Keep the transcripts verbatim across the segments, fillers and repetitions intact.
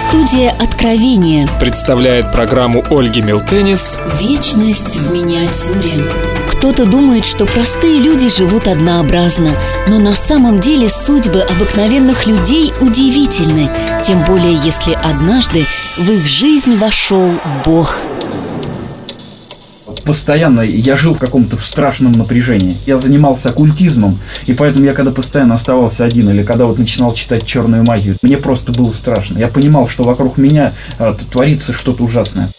Студия «Откровение» представляет программу Ольги Милтенис «Вечность в миниатюре». Кто-то думает, что простые люди живут однообразно, но на самом деле судьбы обыкновенных людей удивительны, тем более если однажды в их жизнь вошел Бог. Постоянно я жил в каком-то страшном напряжении. Я занимался оккультизмом, и поэтому я когда постоянно оставался один, или когда вот начинал читать черную магию, мне просто было страшно. Я понимал, что вокруг меня а, творится что-то ужасное.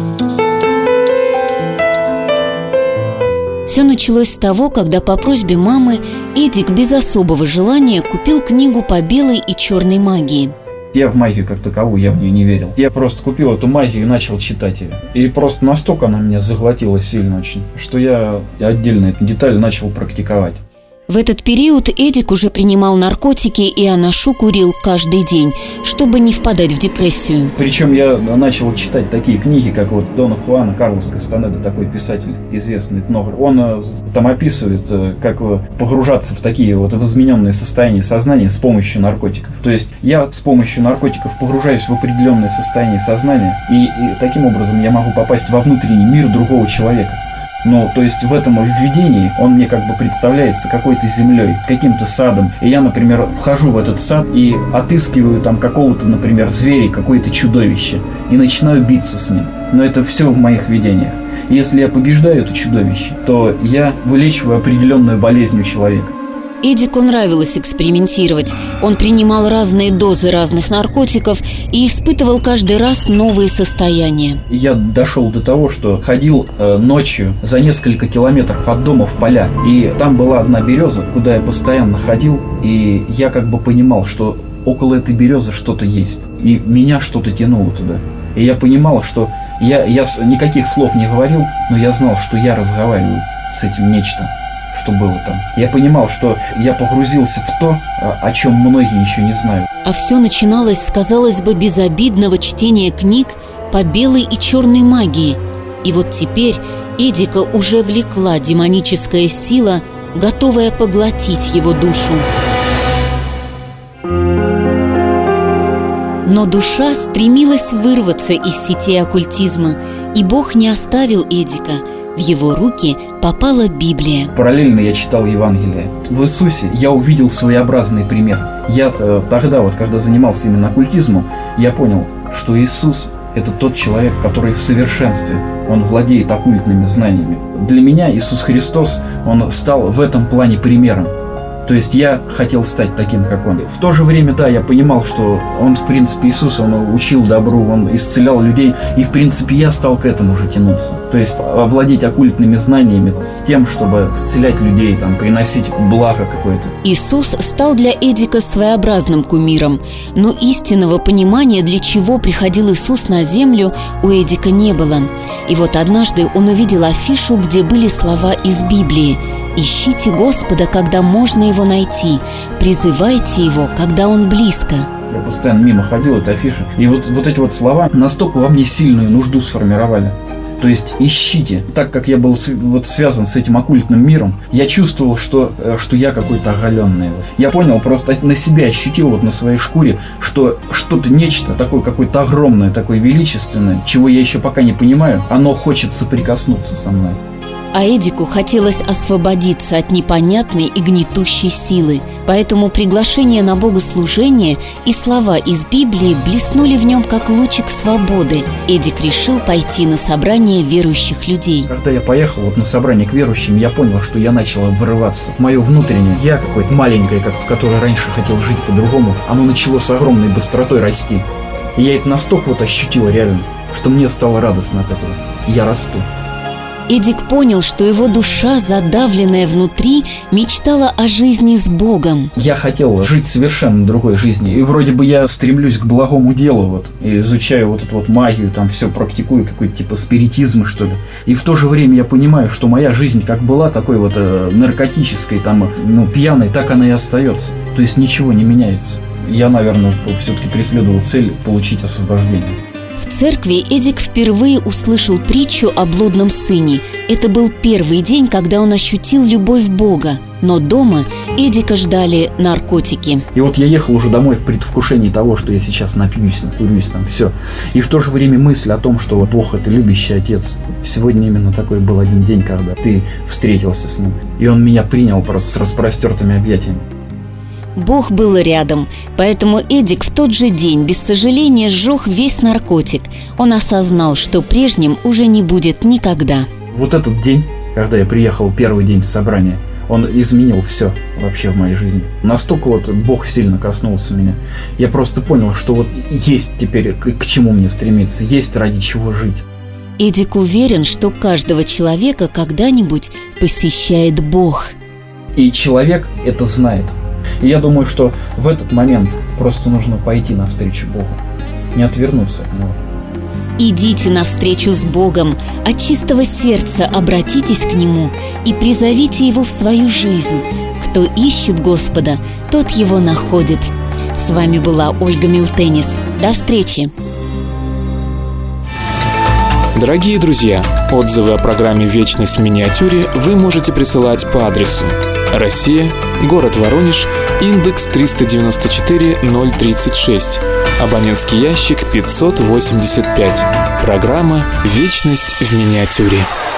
Все началось с того, когда по просьбе мамы Эдик без особого желания купил книгу по белой и черной магии. Я в магию как таковую, я в нее не верил. Я просто купил эту магию и начал читать ее. И просто настолько она меня заглотила сильно очень, что я отдельно эту деталь начал практиковать. В этот период Эдик уже принимал наркотики и анашу курил каждый день, чтобы не впадать в депрессию. Причем я начал читать такие книги, как вот Дона Хуана Карлос Кастанеда, такой писатель известный этнограф. Он там описывает, как погружаться в такие вот измененные состояния сознания с помощью наркотиков. То есть я с помощью наркотиков погружаюсь в определенное состояние сознания, и, и таким образом я могу попасть во внутренний мир другого человека. Ну, то есть в этом введении он мне как бы представляется какой-то землей, каким-то садом. И я, например, вхожу в этот сад и отыскиваю там какого-то, например, зверя, какое-то чудовище. И начинаю биться с ним. Но это все в моих видениях. И если я побеждаю это чудовище, то я вылечиваю определенную болезнь у человека. Эдику нравилось экспериментировать. Он принимал разные дозы разных наркотиков и испытывал каждый раз новые состояния. Я дошел до того, что ходил э, ночью за несколько километров от дома в поля. И там была одна береза, куда я постоянно ходил. И я как бы понимал, что около этой березы что-то есть. И меня что-то тянуло туда. И я понимал, что я, я никаких слов не говорил, но я знал, что я разговариваю с этим нечто, что было там. Я понимал, что я погрузился в то, о чем многие еще не знают. А все начиналось с, казалось бы, безобидного чтения книг по белой и черной магии. И вот теперь Эдика уже влекла демоническая сила, готовая поглотить его душу. Но душа стремилась вырваться из сетей оккультизма, и Бог не оставил Эдика. В его руки попала Библия. Параллельно я читал Евангелие. В Иисусе я увидел своеобразный пример. Я тогда, вот, когда занимался именно оккультизмом, я понял, что Иисус – это тот человек, который в совершенстве. Он владеет оккультными знаниями. Для меня Иисус Христос, Он стал в этом плане примером. То есть я хотел стать таким, как Он. В то же время, да, я понимал, что Он, в принципе, Иисус, Он учил добру, Он исцелял людей. И, в принципе, я стал к этому же тянуться. То есть овладеть оккультными знаниями с тем, чтобы исцелять людей, там, приносить благо какое-то. Иисус стал для Эдика своеобразным кумиром. Но истинного понимания, для чего приходил Иисус на землю, у Эдика не было. И вот однажды он увидел афишу, где были слова из Библии: «Ищите Господа, когда можно Его найти, призывайте Его, когда Он близко». Я постоянно мимо ходил, эта афиша. И вот, вот эти вот слова настолько во мне сильную нужду сформировали. То есть ищите. Так как я был вот связан с этим оккультным миром, я чувствовал, что, что я какой-то оголенный. Я понял, просто на себя ощутил вот на своей шкуре, что что-то, нечто такое какое-то огромное, такое величественное, чего я еще пока не понимаю, оно хочет соприкоснуться со мной. А Эдику хотелось освободиться от непонятной и гнетущей силы. Поэтому приглашение на богослужение и слова из Библии блеснули в нем, как лучик свободы. Эдик решил пойти на собрание верующих людей. Когда я поехал вот на собрание к верующим, я понял, что я начал вырываться. Мое внутреннее я какое-то маленькое, которое раньше хотел жить по-другому, оно начало с огромной быстротой расти. И я это настолько вот ощутил реально, что мне стало радостно от этого. Я расту. Эдик понял, что его душа, задавленная внутри, мечтала о жизни с Богом. Я хотел жить совершенно другой жизнью. И вроде бы я стремлюсь к благому делу, вот, и изучаю вот эту вот магию, там все практикую, какой-то типа спиритизм, что ли. И в то же время я понимаю, что моя жизнь как была такой вот э, наркотической, там, ну, пьяной, так она и остается. То есть ничего не меняется. Я, наверное, все-таки преследовал цель получить освобождение. В церкви Эдик впервые услышал притчу о блудном сыне. Это был первый день, когда он ощутил любовь Бога. Но дома Эдика ждали наркотики. И вот я ехал уже домой в предвкушении того, что я сейчас напьюсь, накурюсь, там все. И в то же время мысль о том, что Бог – это любящий Отец. Сегодня именно такой был один день, когда ты встретился с Ним. И Он меня принял просто с распростертыми объятиями. Бог был рядом, поэтому Эдик в тот же день без сожаления сжег весь наркотик. Он осознал, что прежним уже не будет никогда. Вот этот день, когда я приехал первый день собрания, он изменил все вообще в моей жизни. Настолько вот Бог сильно коснулся меня. Я просто понял, что вот есть теперь к, к чему мне стремиться, есть ради чего жить. Эдик уверен, что каждого человека когда-нибудь посещает Бог. И человек это знает. И я думаю, что в этот момент просто нужно пойти навстречу Богу, не отвернуться от Него. Идите навстречу с Богом, от чистого сердца обратитесь к Нему и призовите Его в свою жизнь. Кто ищет Господа, тот Его находит. С вами была Ольга Милтенис. До встречи! Дорогие друзья, отзывы о программе «Вечность в миниатюре» вы можете присылать по адресу: Россия, город Воронеж, индекс триста девяносто четыре ноль тридцать шесть, абонентский ящик пятьсот восемьдесят пять. Программа «Вечность в миниатюре».